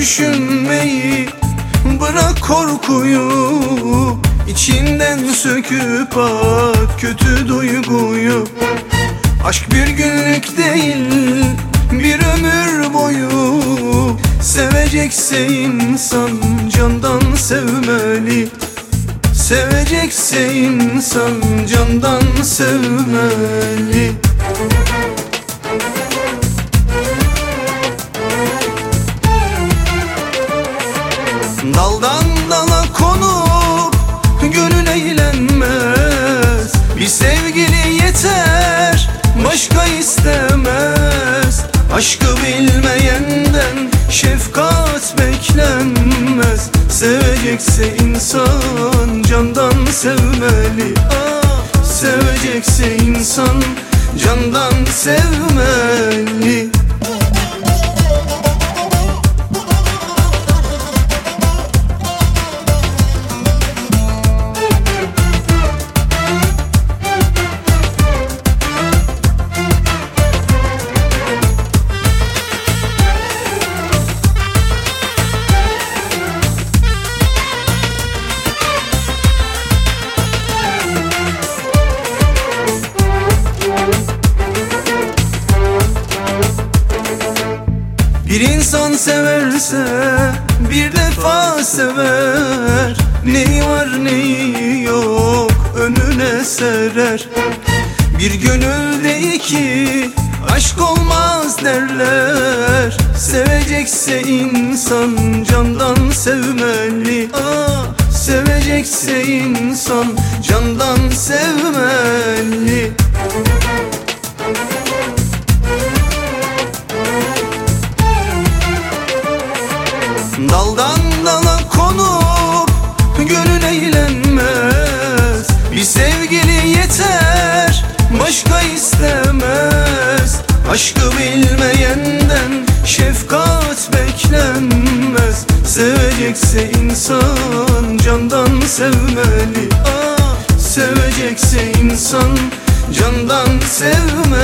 düşünmeyi, bırak korkuyu, içinden söküp at kötü duyguyu. Aşk bir günlük değil, bir ömür boyu. Sevecekse insan candan sevmeli. Sevecekse insan candan sevmeli. Daldan dala konup gönül eğlenmez. Bir sevgili yeter, başka istemez. Aşkı bilmeyenden şefkat beklenmez. Sevecekse insan candan sevmeli. Sevecekse insan candan sevmeli. Bir insan severse bir defa sever. Neyi var neyi yok önüne serer. Bir gönülde iki aşk olmaz derler. Sevecekse insan candan sevmeli. Sevecekse insan candan sevmeli. Daldan dala konup gönül eğlenmez. Bir sevgili yeter, başka istemez. Aşkı bilmeyenden şefkat beklenmez. Sevecekse insan candan sevmeli. Sevecekse insan candan sevmeli.